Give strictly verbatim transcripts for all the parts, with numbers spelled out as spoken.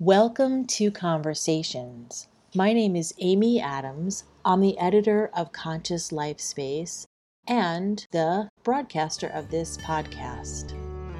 Welcome to Conversations. My name is Amy Adams. I'm the editor of Conscious Life Space and the broadcaster of this podcast.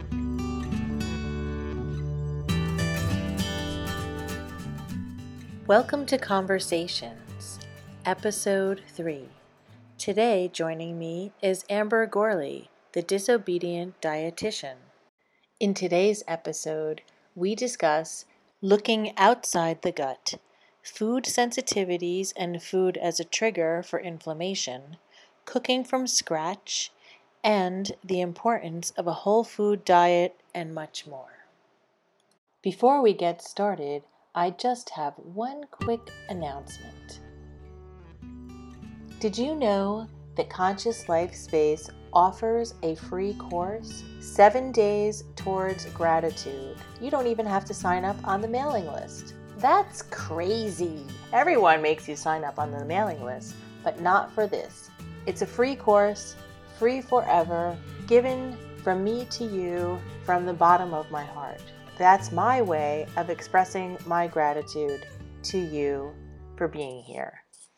Welcome to Conversations, Episode three. Today joining me is Amber Gorley, the disobedient dietitian. In today's episode, we discuss looking outside the gut, food sensitivities and food as a trigger for inflammation, cooking from scratch, and the importance of a whole food diet, and much more. Before we get started, I just have one quick announcement. Did you know that Conscious Life Space offers a free course, Seven Days Towards Gratitude? You don't even have to sign up on the mailing list. That's crazy. Everyone makes you sign up on the mailing list, but not for this. It's a free course, free forever, given from me to you from the bottom of my heart. That's my way of expressing my gratitude to you for being here.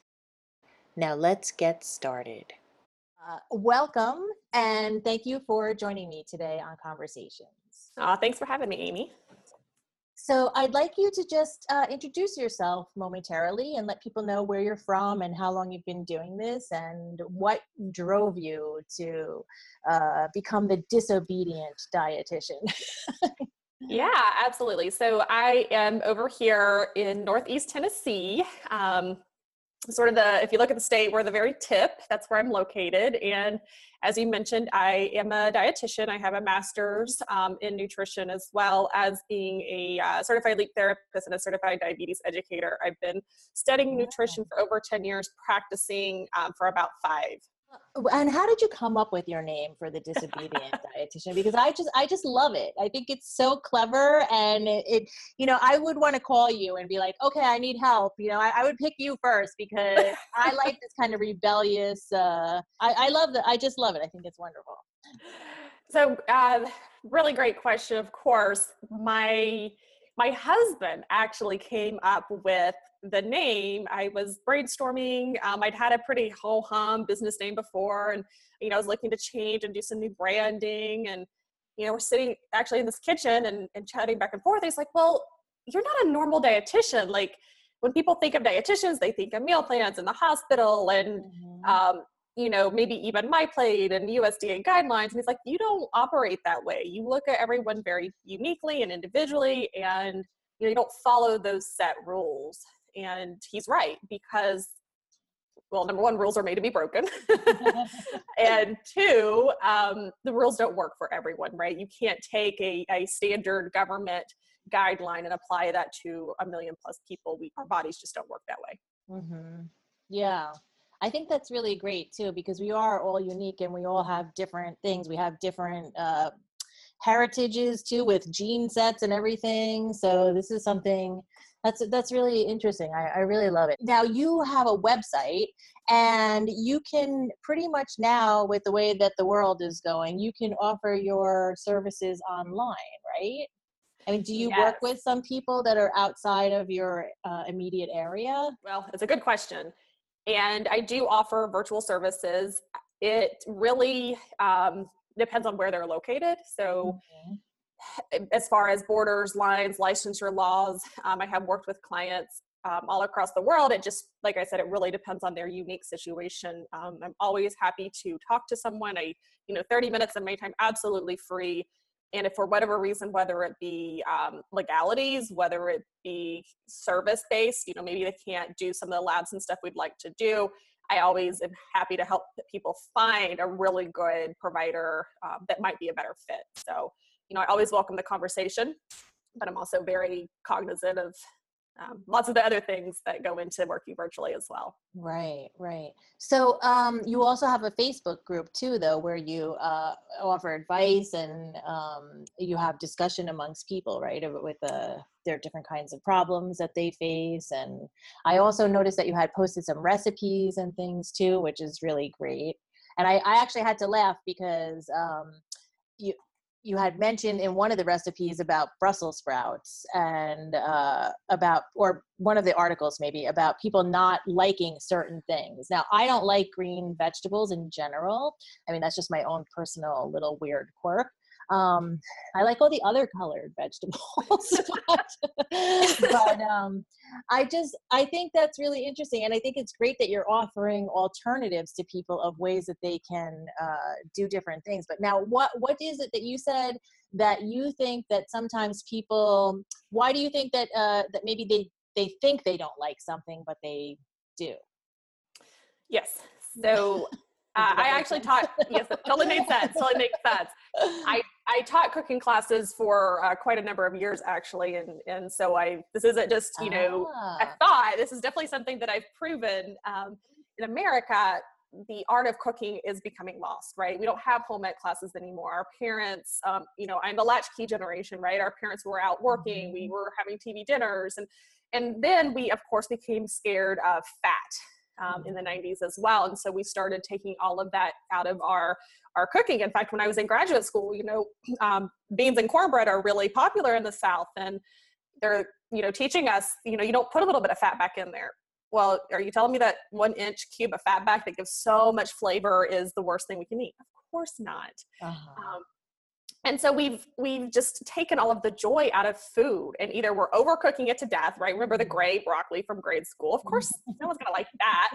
Now let's get started. Uh, welcome, and thank you for joining me today on Conversations. Uh, thanks for having me, Amy. So I'd like you to just uh, introduce yourself momentarily and let people know where you're from and how long you've been doing this and what drove you to uh, become the disobedient dietitian. Yeah, absolutely. So I am over here in Northeast Tennessee. Um, sort of the, if you look at the state, we're the very tip, that's where I'm located. And as you mentioned, I am a dietitian. I have a master's um, in nutrition, as well as being a uh, certified leap therapist and a certified diabetes educator. I've been studying nutrition for over ten years, practicing um, for about five. And how did you come up with your name for the disobedient dietitian? Because I just, I just love it. I think it's so clever, and it, it you know, I would want to call you and be like, okay, I need help. You know, I, I would pick you first because I like this kind of rebellious. Uh, I, I love that. I just love it. I think it's wonderful. So, uh, really great question. Of course, my my husband actually came up with the name. I was brainstorming. Um, I'd had a pretty ho-hum business name before, and you know, I was looking to change and do some new branding. And you know, we're sitting actually in this kitchen and, and chatting back and forth. He's like, "Well, you're not a normal dietitian. Like, when people think of dietitians, they think of meal plans in the hospital and Mm-hmm. um, you know, maybe even my plate and U S D A guidelines." And he's like, "You don't operate that way. You look at everyone very uniquely and individually, and you know, you don't follow those set rules." And he's right, because, well, number one, rules are made to be broken. And two, um, the rules don't work for everyone, right? You can't take a, a standard government guideline and apply that to a million plus people. We, our bodies just don't work that way. Mm-hmm. Yeah. I think that's really great too, because we are all unique and we all have different things. We have different uh, heritages too, with gene sets and everything. So this is something that's that's really interesting. I, I really love it. Now you have a website, and you can pretty much now, with the way that the world is going, you can offer your services online, right? I mean, do you work Yes. with some people that are outside of your uh, immediate area? Well, it's a good question. And I do offer virtual services. It really um, depends on where they're located. So Mhm. as far as borders, lines, licensure laws, um, I have worked with clients um, all across the world. It just, like I said, it really depends on their unique situation. Um, I'm always happy to talk to someone. I, you know, thirty minutes of my time, absolutely free. And if for whatever reason, whether it be um, legalities, whether it be service-based, you know, maybe they can't do some of the labs and stuff we'd like to do, I always am happy to help people find a really good provider um, that might be a better fit. So, you know, I always welcome the conversation, but I'm also very cognizant of um, lots of the other things that go into working virtually as well. Right, right. So um, you also have a Facebook group too, though, where you uh, offer advice and um, you have discussion amongst people, right, of- with uh, their different kinds of problems that they face. And I also noticed that you had posted some recipes and things too, which is really great. And I, I actually had to laugh because um, you you had mentioned in one of the recipes about Brussels sprouts and uh, about, or one of the articles maybe, about people not liking certain things. Now, I don't like green vegetables in general. I mean, that's just my own personal little weird quirk. Um, I like all the other colored vegetables, but, but um, I just, I think that's really interesting. And I think it's great that you're offering alternatives to people of ways that they can uh, do different things. But now what, what is it that you said that you think that sometimes people, why do you think that, uh, that maybe they, they think they don't like something, but they do? Yes. So uh, I actually sense? taught, yes, it totally made sense. Totally makes sense. I, I taught cooking classes for uh, quite a number of years actually. And, and so I, this isn't just, you know, ah. a thought, this is definitely something that I've proven. Um, in America, the art of cooking is becoming lost, right? We don't have home ec classes anymore. Our parents, um, you know, I'm the latchkey generation, right? Our parents were out working, mm-hmm. we were having T V dinners. And, and then we, of course, became scared of fat. Um, in the nineties as well. And so we started taking all of that out of our, our cooking. In fact, when I was in graduate school, you know, um, beans and cornbread are really popular in the South, and they're, you know, teaching us, you know, you don't put a little bit of fat back in there. Well, are you telling me that one inch cube of fat back that gives so much flavor is the worst thing we can eat? Of course not. Uh-huh. Um, And so we've we've just taken all of the joy out of food, and either we're overcooking it to death, right? Remember the gray broccoli from grade school? Of course, no one's gonna like that.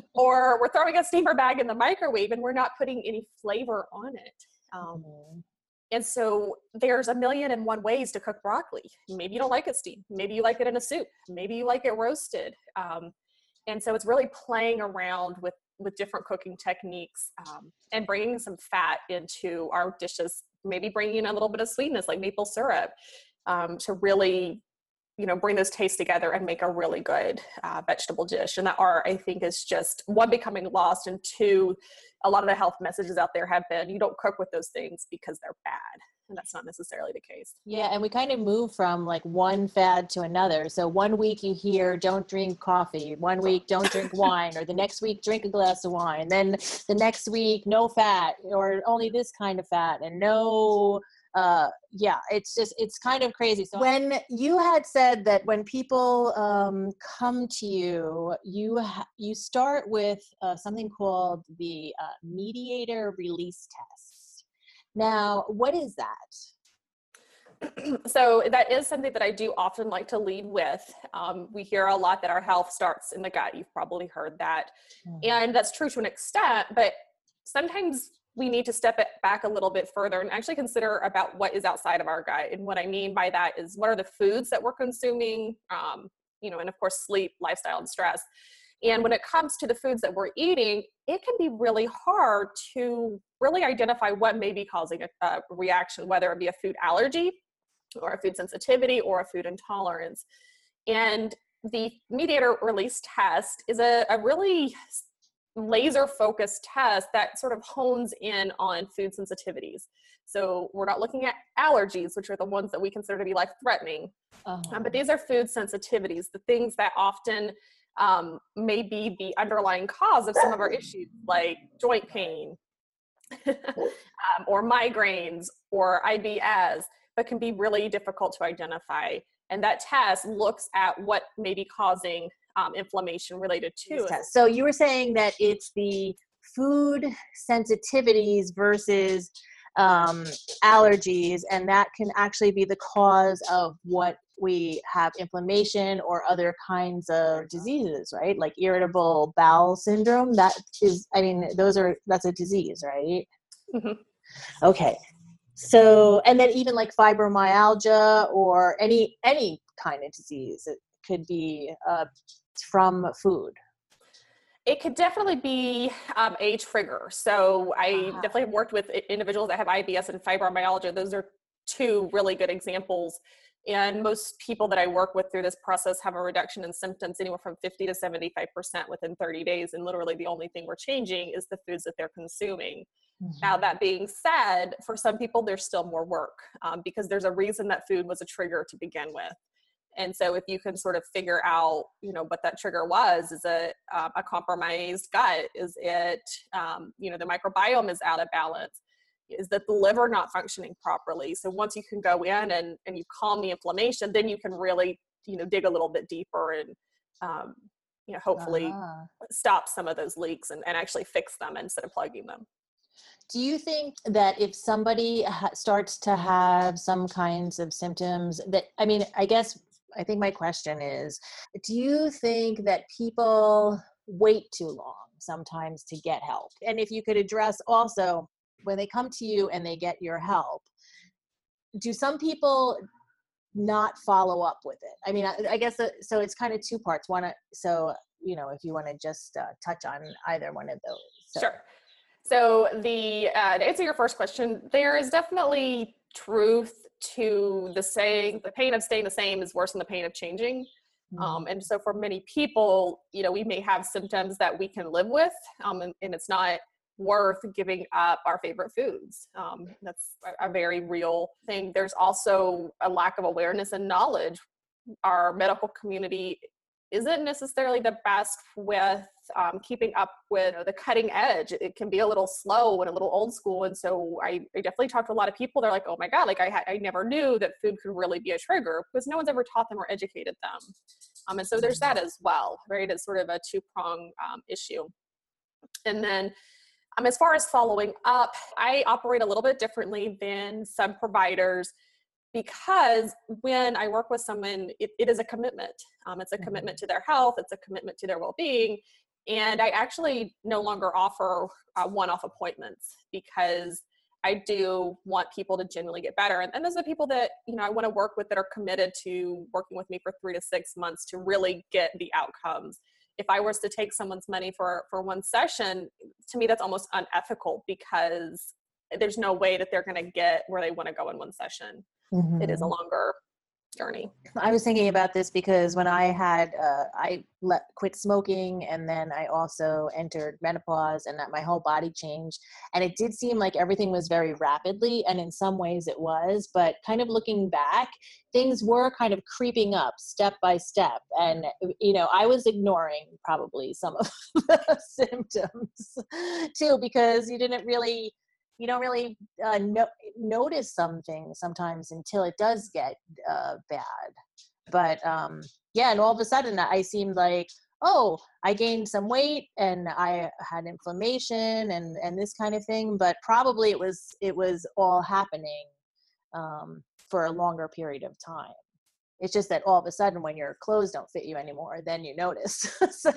Or we're throwing a steamer bag in the microwave and we're not putting any flavor on it. Um, mm-hmm. And so there's a million and one ways to cook broccoli. Maybe you don't like it steamed. Maybe you like it in a soup. Maybe you like it roasted. Um, and so it's really playing around with with different cooking techniques um, and bringing some fat into our dishes. Maybe bringing in a little bit of sweetness like maple syrup um, to really, you know, bring those tastes together and make a really good uh, vegetable dish. And that art, I think, is just, one, becoming lost, and two, a lot of the health messages out there have been, you don't cook with those things because they're bad. And that's not necessarily the case. Yeah, and we kind of move from like one fad to another. So one week you hear don't drink coffee, one week don't drink wine, or the next week drink a glass of wine. Then the next week no fat, or only this kind of fat, and no, uh, yeah, it's just, it's kind of crazy. So when you had said that when people um, come to you, you ha- you start with uh, something called the uh, mediator release test. Now, what is that? So that is something that I do often like to lead with. Um, we hear a lot that our health starts in the gut. You've probably heard that. Mm-hmm. And that's true to an extent, but sometimes we need to step it back a little bit further and actually consider about what is outside of our gut. And what I mean by that is, what are the foods that we're consuming, um, you know, and of course, sleep, lifestyle, and stress. And when it comes to the foods that we're eating, it can be really hard to really identify what may be causing a, a reaction, whether it be a food allergy or a food sensitivity or a food intolerance. And the mediator release test is a, a really laser focused test that sort of hones in on food sensitivities. So we're not looking at allergies, which are the ones that we consider to be life threatening, uh-huh. um, but these are food sensitivities, the things that often um, may be the underlying cause of some of our issues, like joint pain um, or migraines or I B S, but can be really difficult to identify. And that test looks at what may be causing um, inflammation related to it. So you were saying that it's the food sensitivities versus um, allergies, and that can actually be the cause of what we have inflammation or other kinds of diseases, right? Like irritable bowel syndrome. That is, I mean, those are, that's a disease, right? Mm-hmm. Okay. So, and then even like fibromyalgia or any, any kind of disease, it could be uh, from food. It could definitely be um, a trigger. So I uh-huh. definitely have worked with individuals that have I B S and fibromyalgia. Those are two really good examples. And most people that I work with through this process have a reduction in symptoms anywhere from fifty to seventy-five percent within thirty days. And literally the only thing we're changing is the foods that they're consuming. Mm-hmm. Now, that being said, for some people, there's still more work um, because there's a reason that food was a trigger to begin with. And so if you can sort of figure out, you know, what that trigger was, is it um, a compromised gut? Is it, um, you know, the microbiome is out of balance? is that the liver not functioning properly. So once you can go in and, and you calm the inflammation, then you can really, you know, dig a little bit deeper and, um, you know, hopefully Ah. stop some of those leaks and, and actually fix them instead of plugging them. Do you think that if somebody ha- starts to have some kinds of symptoms that, I mean, I guess, I think my question is, do you think that people wait too long sometimes to get help? And if you could address also, when they come to you and they get your help, do some people not follow up with it? I mean, I, I guess, uh, so it's kind of two parts. One, uh, so, you know, if you want to just uh, touch on either one of those. So. Sure. So the uh, to answer your first question, there is definitely truth to the saying, the pain of staying the same is worse than the pain of changing. Um, and so for many people, you know, we may have symptoms that we can live with, um, and, and it's not worth giving up our favorite foods. Um, that's a, a very real thing. There's also a lack of awareness and knowledge. Our medical community isn't necessarily the best with um, keeping up with, you know, the cutting edge. It can be a little slow and a little old school. And so I, I definitely talk to a lot of people. They're like, oh my God, like I, ha- I never knew that food could really be a trigger because no one's ever taught them or educated them. Um, and so there's that as well, right? It's sort of a two-prong um, issue. And then um, as far as following up, I operate a little bit differently than some providers, because when I work with someone, it, it is a commitment. Um, it's a commitment to their health. It's a commitment to their well-being. And I actually no longer offer uh, one-off appointments because I do want people to genuinely get better. And, and those are the people that, you know, I want to work with that are committed to working with me for three to six months to really get the outcomes. If I was to take someone's money for, for one session, to me, that's almost unethical because there's no way that they're going to get where they want to go in one session. Mm-hmm. It is a longer journey. I was thinking about this because when I had, uh, I let, quit smoking, and then I also entered menopause, and that my whole body changed. And it did seem like everything was very rapidly, and in some ways it was, but kind of looking back, things were kind of creeping up step by step. And, you know, I was ignoring probably some of the symptoms too, because you didn't really, you don't really uh, no, notice something sometimes until it does get uh, bad. But um, yeah, and all of a sudden I seemed like, oh, I gained some weight and I had inflammation and, and this kind of thing. But probably it was, it was all happening um, for a longer period of time. It's just that all of a sudden when your clothes don't fit you anymore, then you notice. so,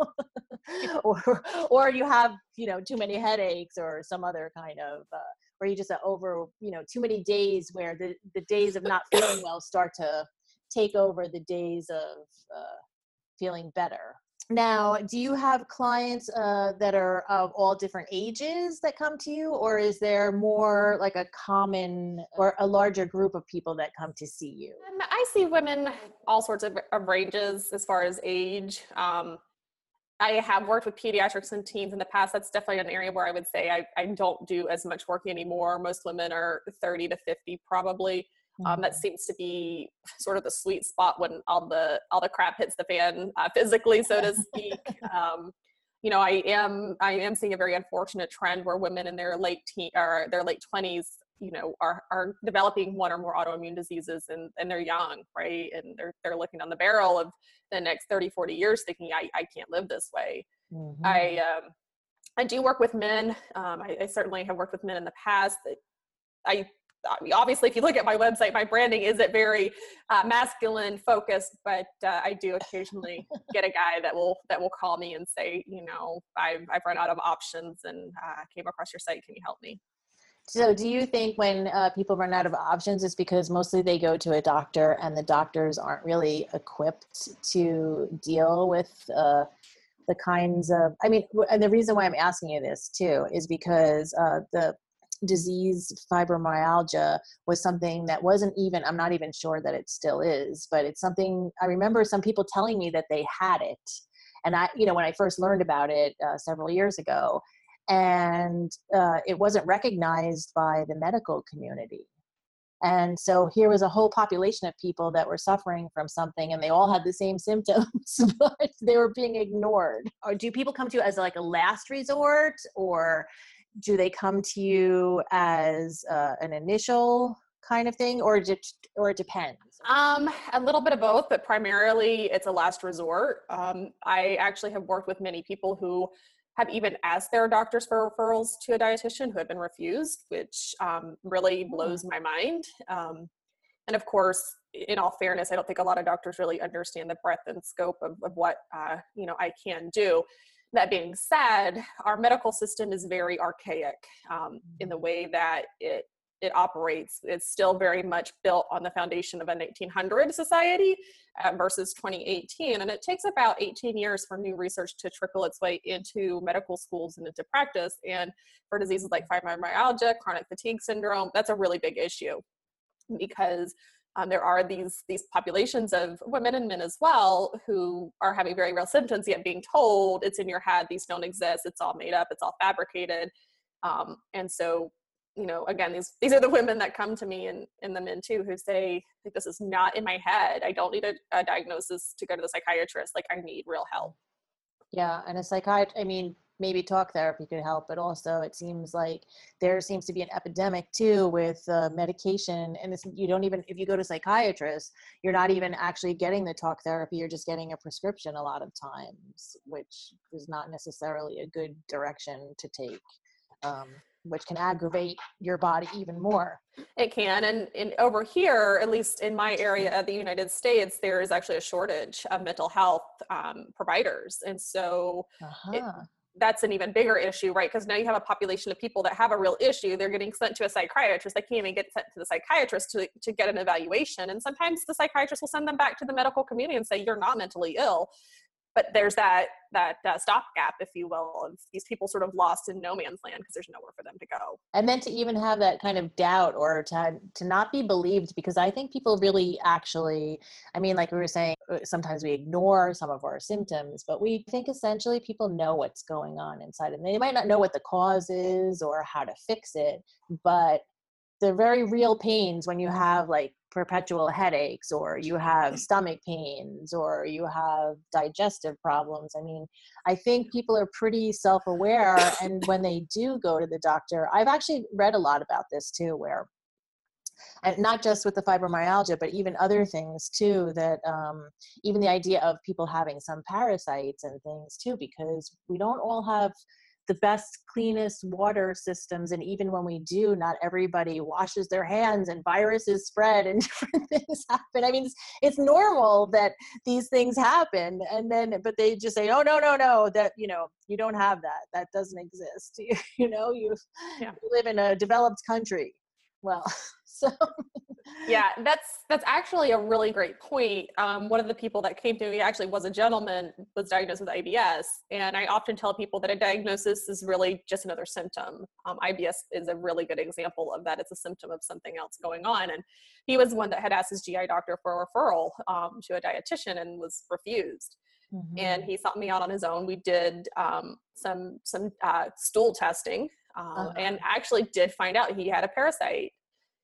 or, or you have, you know, too many headaches or some other kind of, uh, or you just uh, over, you know, too many days where the, the days of not feeling well start to take over the days of uh, feeling better. Now, do you have clients uh, that are of all different ages that come to you, or is there more like a common or a larger group of people that come to see you? Um, I see women all sorts of, of ranges as far as age. Um, I have worked with pediatrics and teens in the past. That's definitely an area where I would say I, I don't do as much work anymore. Most women are thirty to fifty probably. Um, that seems to be sort of the sweet spot when all the all the crap hits the fan, uh, physically, so to speak. Um, you know, I am I am seeing a very unfortunate trend where women in their late teen or their late twenties, you know, are are developing one or more autoimmune diseases, and, and they're young, right? And they're they're looking down the barrel of the next thirty, forty years, thinking I I can't live this way. Mm-hmm. I um, I do work with men. Um, I, I certainly have worked with men in the past. I Obviously, if you look at my website, my branding isn't very uh, masculine focused, but uh, I do occasionally get a guy that will that will call me and say, you know, I've I've run out of options and uh, came across your site. Can you help me? So do you think when uh, people run out of options, it's because mostly they go to a doctor and the doctors aren't really equipped to deal with uh, the kinds of, I mean, and the reason why I'm asking you this too is because uh, the disease fibromyalgia was something that wasn't even, I'm not even sure that it still is, but it's something, I remember some people telling me that they had it. And I, you know, when I first learned about it uh, several years ago, and uh, it wasn't recognized by the medical community. And so here was a whole population of people that were suffering from something, and they all had the same symptoms, but they were being ignored. Or do people come to you as like a last resort, or do they come to you as uh, an initial kind of thing, or just, or it depends? Um, a little bit of both, but primarily it's a last resort. Um, I actually have worked with many people who have even asked their doctors for referrals to a dietitian who have been refused, which um, really blows my mind. Um, and of course, in all fairness, I don't think a lot of doctors really understand the breadth and scope of, of what, uh, you know, I can do. That being said, our medical system is very archaic um, in the way that it it operates. It's still very much built on the foundation of a nineteen hundred society uh, versus twenty eighteen. And it takes about eighteen years for new research to trickle its way into medical schools and into practice. And for diseases like fibromyalgia, chronic fatigue syndrome, that's a really big issue because um, there are these, these populations of women and men as well who are having very real symptoms, yet being told it's in your head, these don't exist, it's all made up, it's all fabricated. Um, and so you know, again, these, these are the women that come to me and, and the men too, who say, like, this is not in my head. I don't need a, a diagnosis to go to the psychiatrist. Like, I need real help. Yeah. And a psychiatrist, I mean, maybe talk therapy could help, but also it seems like there seems to be an epidemic too with uh, medication. And it's, you don't even, if you go to psychiatrists, you're not even actually getting the talk therapy. You're just getting a prescription a lot of times, which is not necessarily a good direction to take. Um, which can aggravate your body even more. It can. And, and over here, at least in my area of the United States, there is actually a shortage of mental health um, providers. And so uh-huh. it, that's an even bigger issue, right? Because now you have a population of people that have a real issue. They're getting sent to a psychiatrist. They can't even get sent to the psychiatrist to, to get an evaluation. And sometimes the psychiatrist will send them back to the medical community and say, you're not mentally ill. But there's that that uh, stopgap, if you will, of these people sort of lost in no man's land because there's nowhere for them to go. And then to even have that kind of doubt or to to not be believed, because I think people really actually, I mean, like we were saying, sometimes we ignore some of our symptoms, but we think essentially people know what's going on inside them. They might not know what the cause is or how to fix it, but the very real pains when you have like perpetual headaches or you have stomach pains or you have digestive problems. I mean, I think people are pretty self-aware, and when they do go to the doctor, I've actually read a lot about this too, where, and not just with the fibromyalgia, but even other things too, that um, even the idea of people having some parasites and things too, because we don't all have the best, cleanest water systems. And even when we do, not everybody washes their hands and viruses spread and different things happen. I mean, it's, it's normal that these things happen. And then, but they just say, oh, no, no, no, that, you know, you don't have that. That doesn't exist. You, you know, you, yeah. you live in a developed country. Well, so. Yeah, that's that's actually a really great point. Um, one of the people that came to me actually was a gentleman, was diagnosed with I B S. And I often tell people that a diagnosis is really just another symptom. Um, I B S is a really good example of that. It's a symptom of something else going on. And he was one that had asked his G I doctor for a referral um, to a dietitian and was refused. Mm-hmm. And he sought me out on his own. We did um, some, some uh, stool testing uh, uh-huh. and actually did find out he had a parasite.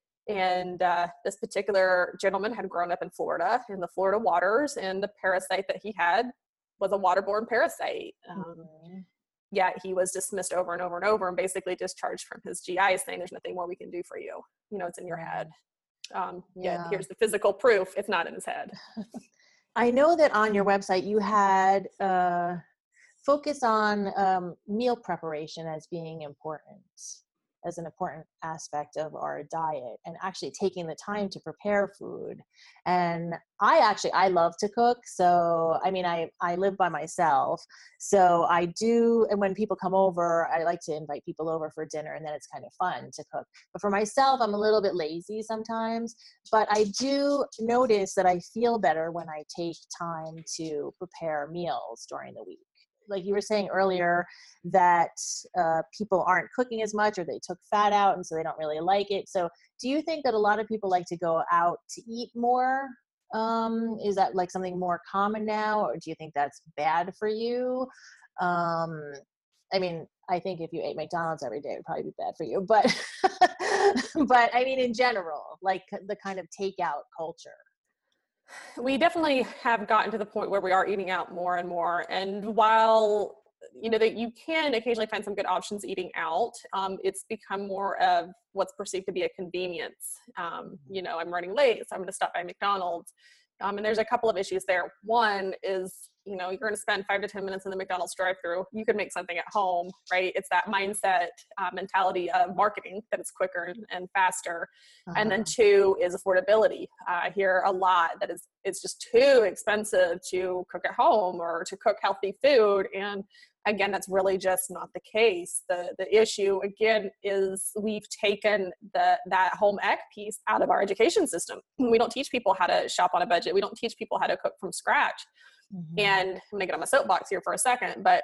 And uh, this particular gentleman had grown up in Florida, in the Florida waters, and the parasite that he had was a waterborne parasite. Um, mm-hmm. Yet he was dismissed over and over and over and basically discharged from his G I, saying there's nothing more we can do for you. You know, it's in your head. Um, yeah. Yet here's the physical proof. It's not in his head. I know that on your website you had uh, focus on um, meal preparation as being important. as an important aspect of our diet, and actually taking the time to prepare food. And I actually, I love to cook. So, I mean, I, I live by myself. So I do, and when people come over, I like to invite people over for dinner, and then it's kind of fun to cook. But for myself, I'm a little bit lazy sometimes, but I do notice that I feel better when I take time to prepare meals during the week. Like you were saying earlier, that uh, people aren't cooking as much, or they took fat out and so they don't really like it. So do you think that a lot of people like to go out to eat more? Um, is that like something more common now, or do you think that's bad for you? Um, I mean, I think if you ate McDonald's every day, it would probably be bad for you. But, but I mean, in general, like the kind of takeout culture. We definitely have gotten to the point where we are eating out more and more. And while, you know, that you can occasionally find some good options eating out. Um, it's become more of what's perceived to be a convenience. Um, you know, I'm running late, so I'm going to stop by McDonald's. Um, and there's a couple of issues there. One is, you know, you're going to spend five to ten minutes in the McDonald's drive-through. You could make something at home, right? It's that mindset, uh, mentality of marketing that it's quicker and, and faster. Uh-huh. And then two is affordability. Uh, I hear a lot that is it's just too expensive to cook at home or to cook healthy food. And again, that's really just not the case. The the issue, again, is we've taken the that home ec piece out of our education system. We don't teach people how to shop on a budget. We don't teach people how to cook from scratch. Mm-hmm. And I'm going to get on my soapbox here for a second, but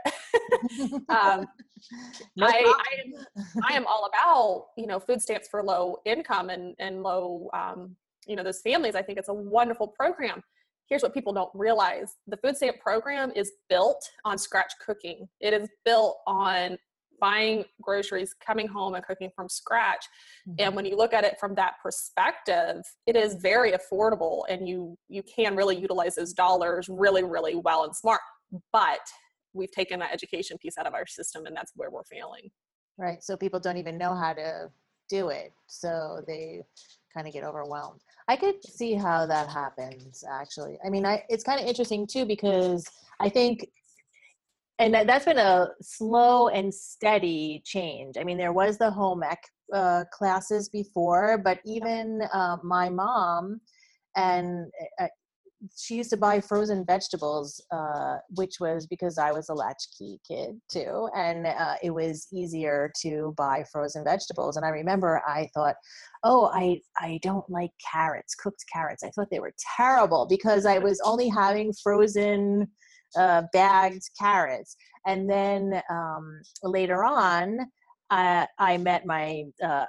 um, no I, I, am, I am all about, you know, food stamps for low income and, and low, um, you know, those families. I think it's a wonderful program. Here's what people don't realize. The food stamp program is built on scratch cooking. It is built on buying groceries, coming home and cooking from scratch. Mm-hmm. And when you look at it from that perspective, it is very affordable, and you you can really utilize those dollars really, really well and smart. But we've taken that education piece out of our system, and that's where we're failing. Right. So people don't even know how to do it. So they kind of get overwhelmed. I could see how that happens, actually. I mean, I, it's kind of interesting too, because I think, and that, that's been a slow and steady change. I mean, there was the home ec uh, classes before, but even uh, my mom, and uh, she used to buy frozen vegetables, uh, which was because I was a latchkey kid too. And uh, it was easier to buy frozen vegetables. And I remember I thought, oh, I, I don't like carrots, cooked carrots. I thought they were terrible because I was only having frozen uh, bagged carrots. And then um, later on, I, I met my uh,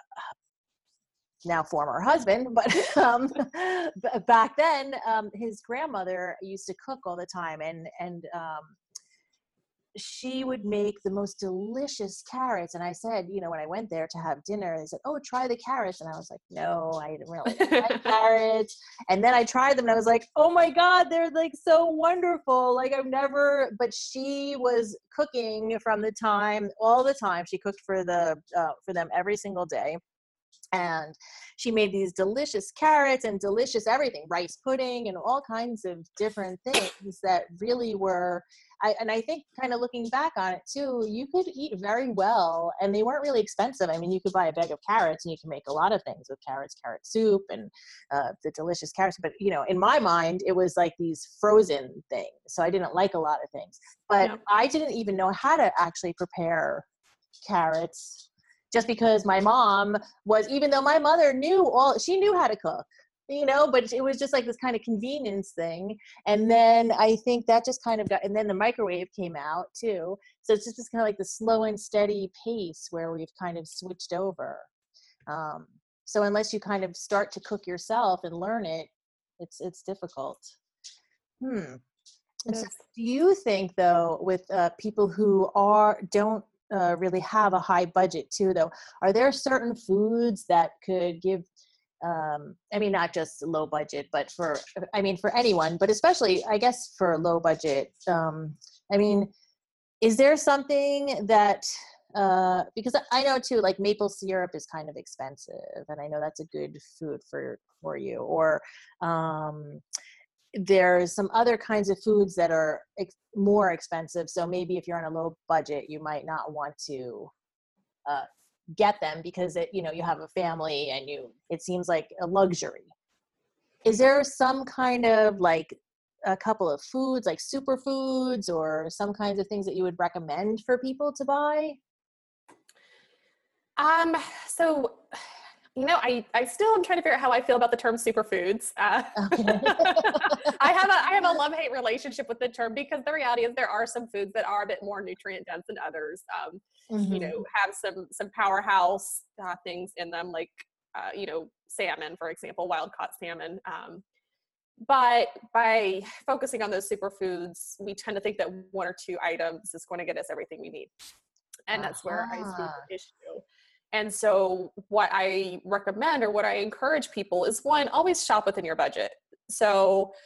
now former husband, but um, back then, um, his grandmother used to cook all the time, and and um, she would make the most delicious carrots. And I said, you know, when I went there to have dinner, they said, "Oh, try the carrots," and I was like, "No, I didn't really like carrots." And then I tried them, and I was like, "Oh my God, they're like so wonderful!" Like I've never. But she was cooking from the time, all the time. She cooked for the uh, for them every single day. And she made these delicious carrots and delicious everything, rice pudding and all kinds of different things that really were, I, and I think kind of looking back on it too, you could eat very well, and they weren't really expensive. I mean, you could buy a bag of carrots and you can make a lot of things with carrots, carrot soup and uh, the delicious carrots. But, you know, in my mind, it was like these frozen things. So I didn't like a lot of things, but yeah. I didn't even know how to actually prepare carrots. Just because my mom was, even though my mother knew all, she knew how to cook, you know, but it was just like this kind of convenience thing. And then I think that just kind of got, and then the microwave came out too. So it's just, just kind of like the slow and steady pace where we've kind of switched over. Um, so unless you kind of start to cook yourself and learn it, it's, it's difficult. Hmm. And so do you think though, with uh, people who are, don't, Uh, really have a high budget too, though, are there certain foods that could give, um, I mean, not just low budget, but for, I mean, for anyone, but especially, I guess, for low budget, um, I mean, is there something that, uh, because I know too, like maple syrup is kind of expensive, and I know that's a good food for, for you, or, um, there's some other kinds of foods that are ex- more expensive. So maybe if you're on a low budget, you might not want to uh, get them because it, you know, you have a family and you, it seems like a luxury. Is there some kind of like a couple of foods, like superfoods, or some kinds of things that you would recommend for people to buy? Um, so You know, I, I still am trying to figure out how I feel about the term superfoods. Uh, okay. I have a I have a love-hate relationship with the term, because the reality is there are some foods that are a bit more nutrient dense than others. Um, mm-hmm. You know, have some some powerhouse uh, things in them, like uh, you know, salmon, for example, wild caught salmon. Um, but by focusing on those superfoods, we tend to think that one or two items is going to get us everything we need, and that's uh-huh. where I see the issue. And so what I recommend, or what I encourage people, is one, always shop within your budget. So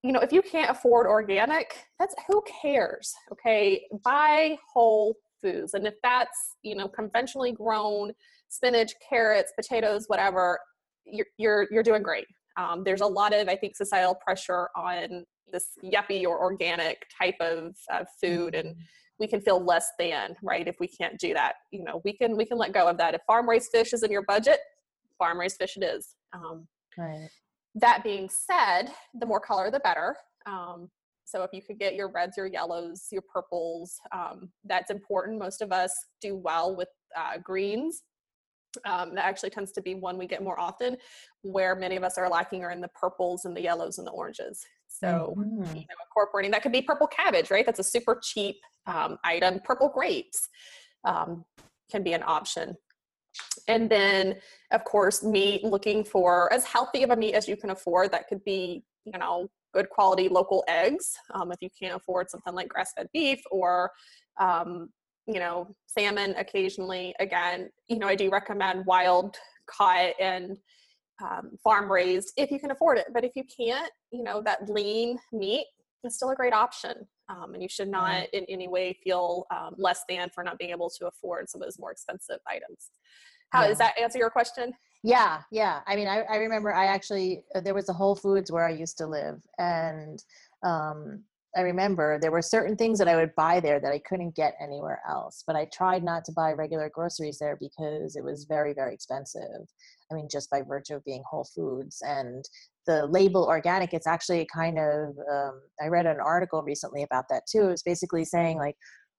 you know, if you can't afford organic, that's, who cares? Okay. Buy whole foods. And if that's, you know, conventionally grown spinach, carrots, potatoes, whatever, you're, you're, you're doing great. Um, there's a lot of, I think, societal pressure on this yuppie or organic type of uh, food. And we can feel less than, right? If we can't do that, you know, we can, we can let go of that. If farm raised fish is in your budget, farm raised fish it is. Um, Right. That being said, the more color, the better. Um, so if you could get your reds, your yellows, your purples, um, that's important. Most of us do well with uh, greens. Um, that actually tends to be one we get more often. Where many of us are lacking are in the purples and the yellows and the oranges. So, Mm-hmm. you know, incorporating, that could be purple cabbage, right? That's a super cheap um, item. Purple grapes um, can be an option. And then, of course, meat, looking for as healthy of a meat as you can afford. That could be, you know, good quality local eggs. Um, if you can't afford something like grass-fed beef or, um, you know, salmon occasionally. Again, you know, I do recommend wild caught and um, farm raised if you can afford it. But if you can't, you know, that lean meat is still a great option. Um, and you should not in any way feel um, less than for not being able to afford some of those more expensive items. How Yeah. does that answer your question? Yeah, yeah. I mean, I, I remember I actually, uh, there was a Whole Foods where I used to live. And um, I remember there were certain things that I would buy there that I couldn't get anywhere else. But I tried not to buy regular groceries there because it was very, very expensive. I mean, just by virtue of being Whole Foods. And the label organic, it's actually kind of, um, I read an article recently about that too. It was basically saying like,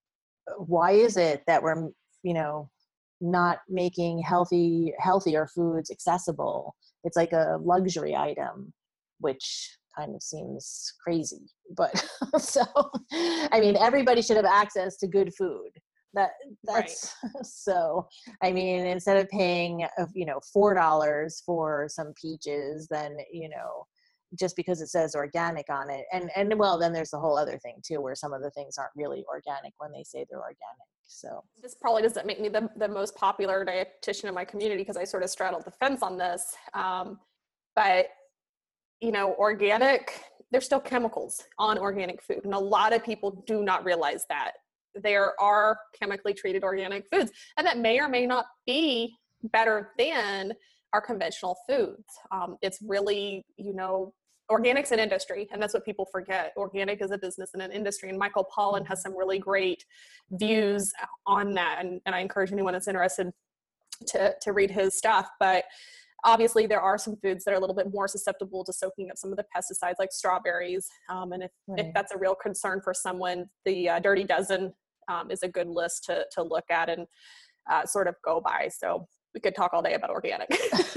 why is it that we're, you know, not making healthy, healthier foods accessible? It's like a luxury item, which kind of seems crazy. But so, I mean, everybody should have access to good food. That that's right. So, I mean, instead of paying, uh, you know, four dollars for some peaches, then, you know, just because it says organic on it. And, and well, then there's the whole other thing too, where some of the things aren't really organic when they say they're organic. So this probably doesn't make me the, the most popular dietitian in my community because I sort of straddled the fence on this. Um, but, you know, organic, there's still chemicals on organic food. And a lot of people do not realize that there are chemically treated organic foods, and that may or may not be better than our conventional foods. Um, it's really, you know, organic's an industry, and that's what people forget. Organic is a business and an industry, and Michael Pollan has some really great views on that, and, and I encourage anyone that's interested to, to read his stuff. But obviously there are some foods that are a little bit more susceptible to soaking up some of the pesticides, like strawberries, um, and if, right. if that's a real concern for someone, the uh, Dirty Dozen um, is a good list to, to look at and uh, sort of go by. So we could talk all day about organic.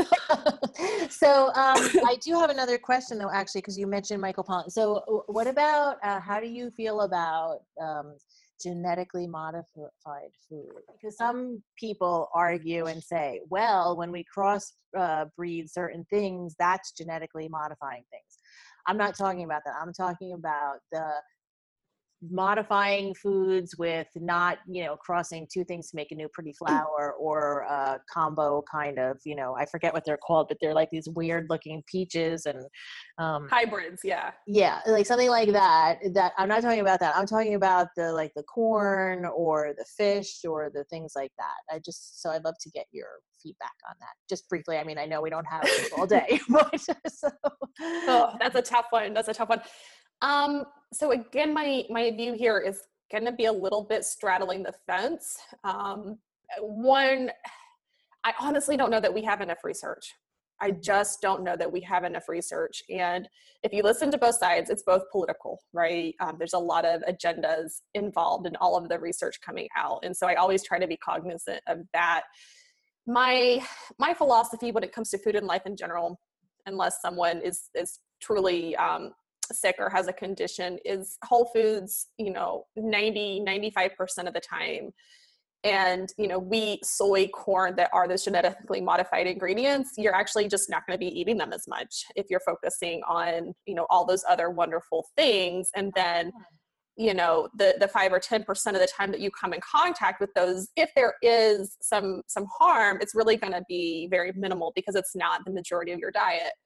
So um, I do have another question though, actually, because you mentioned Michael Pollan. So what about, uh, how do you feel about um, genetically modified food? Because some people argue and say, well, when we cross uh, breed certain things, that's genetically modifying things. I'm not talking about that. I'm talking about the modifying foods with not, you know, crossing two things to make a new pretty flower, or a combo kind of, you know, I forget what they're called, but they're like these weird looking peaches and um, hybrids. Yeah. Yeah. Like something like that, that I'm not talking about that. I'm talking about the, like the corn or the fish or the things like that. I just, so I'd love to get your feedback on that just briefly. I mean, I know we don't have all day, but so. Oh, that's a tough one. That's a tough one. Um, so again, my, my view here is going to be a little bit straddling the fence. Um, one, I honestly don't know that we have enough research. I just don't know that we have enough research. And if you listen to both sides, it's both political, right? Um, there's a lot of agendas involved in all of the research coming out. And so I always try to be cognizant of that. My, my philosophy when it comes to food and life in general, unless someone is, is truly, um, sick or has a condition, is whole foods, you know, ninety, ninety-five percent of the time. And, you know, wheat, soy, corn, that are those genetically modified ingredients, you're actually just not going to be eating them as much if you're focusing on, you know, all those other wonderful things. And then, you know, the, the five or ten percent of the time that you come in contact with those, if there is some, some harm, it's really going to be very minimal because it's not the majority of your diet.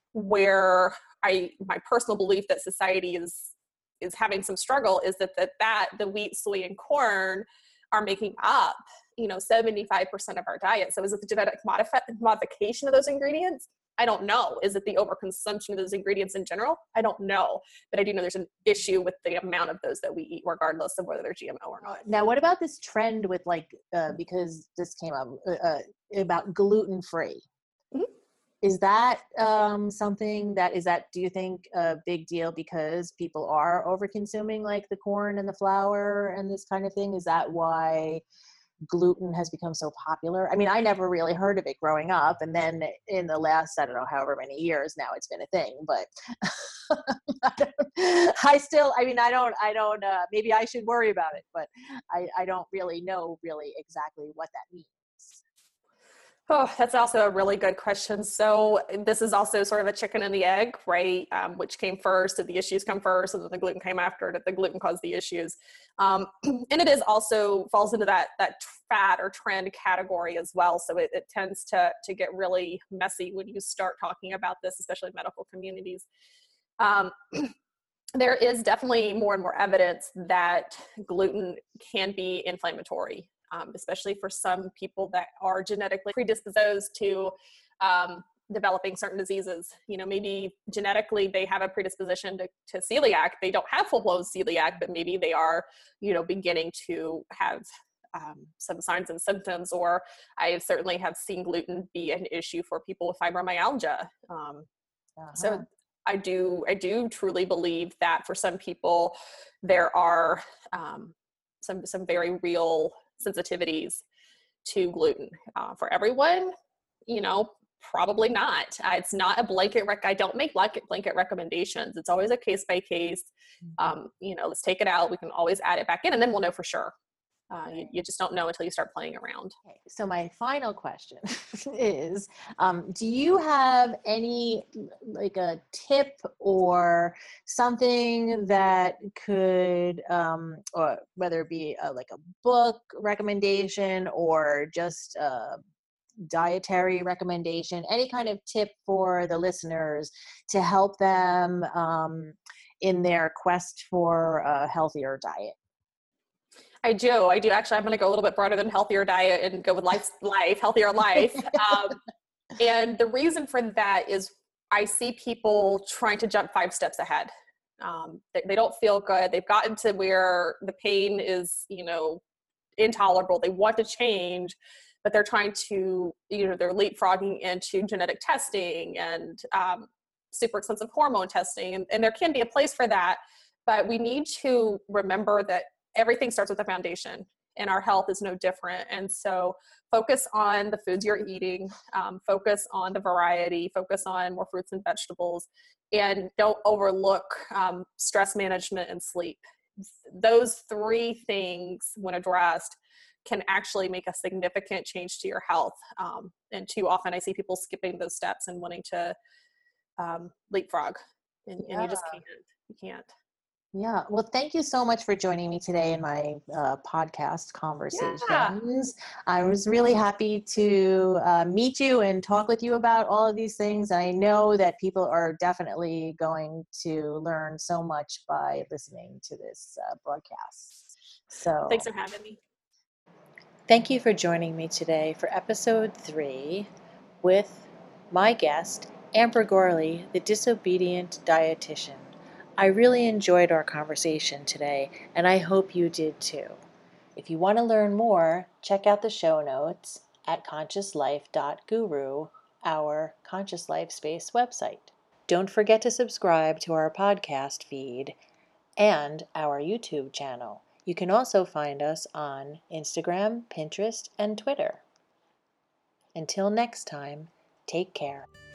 where I, my personal belief that society is, is having some struggle is that, that, that the wheat, soy, and corn are making up, you know, seventy-five percent of our diet. So is it the genetic modifi- modification of those ingredients? I don't know. Is it the overconsumption of those ingredients in general? I don't know. But I do know there's an issue with the amount of those that we eat, regardless of whether they're G M O or not. Now, what about this trend with like, uh, because this came up uh, about gluten-free? Mm-hmm. Is that um, something that is that, do you think a big deal because people are over consuming like the corn and the flour and this kind of thing? Is that why gluten has become so popular? I mean, I never really heard of it growing up. And then in the last, I don't know, however many years now it's been a thing, but I still, I mean, I don't, I don't, uh, maybe I should worry about it, but I, I don't really know really exactly what that means. Oh, that's also a really good question. So this is also sort of a chicken and the egg, right? Um, which came first? Did the issues come first, and then the gluten came after? Did the gluten cause the issues? Um, and it is also falls into that that fad or trend category as well. So it, it tends to to get really messy when you start talking about this, especially in medical communities. Um, there is definitely more and more evidence that gluten can be inflammatory. Um, especially for some people that are genetically predisposed to um, developing certain diseases. You know, maybe genetically they have a predisposition to, to celiac. They don't have full-blown celiac, but maybe they are, you know, beginning to have um, some signs and symptoms. Or I certainly have seen gluten be an issue for people with fibromyalgia. Um, uh-huh. So I do, I do truly believe that for some people there are um, some some very real sensitivities to gluten. Uh, for everyone, you know, probably not. Uh, it's not a blanket rec. I don't make blanket blanket recommendations. It's always a case by case. Um, you know, let's take it out. We can always add it back in, and then we'll know for sure. Uh, you, you just don't know until you start playing around. Okay, so my final question is, um, do you have any, like a tip or something that could, um, or whether it be a, like a book recommendation or just a dietary recommendation, any kind of tip for the listeners to help them um, in their quest for a healthier diet? I do. I do. Actually, I'm going to go a little bit broader than healthier diet and go with life, life, healthier life. Um, and the reason for that is I see people trying to jump five steps ahead. Um, they, they don't feel good. They've gotten to where the pain is, you know, intolerable. They want to change, but they're trying to, you know, they're leapfrogging into genetic testing and um, super expensive hormone testing. And, and there can be a place for that, but we need to remember that everything starts with the foundation, and our health is no different. And so focus on the foods you're eating, um, focus on the variety, focus on more fruits and vegetables, and don't overlook um, stress management and sleep. Those three things, when addressed, can actually make a significant change to your health. Um, and too often I see people skipping those steps and wanting to um, leapfrog, and, yeah. and you just can't, you can't. Yeah. Well, thank you so much for joining me today in my uh, podcast conversations. Yeah. I was really happy to uh, meet you and talk with you about all of these things. I know that people are definitely going to learn so much by listening to this uh, broadcast. So thanks for having me. Thank you for joining me today for episode three with my guest, Amber Gorley, the disobedient dietitian. I really enjoyed our conversation today, and I hope you did too. If you want to learn more, check out the show notes at conscious life dot guru, our Conscious Life Space website. Don't forget to subscribe to our podcast feed and our YouTube channel. You can also find us on Instagram, Pinterest, and Twitter. Until next time, take care.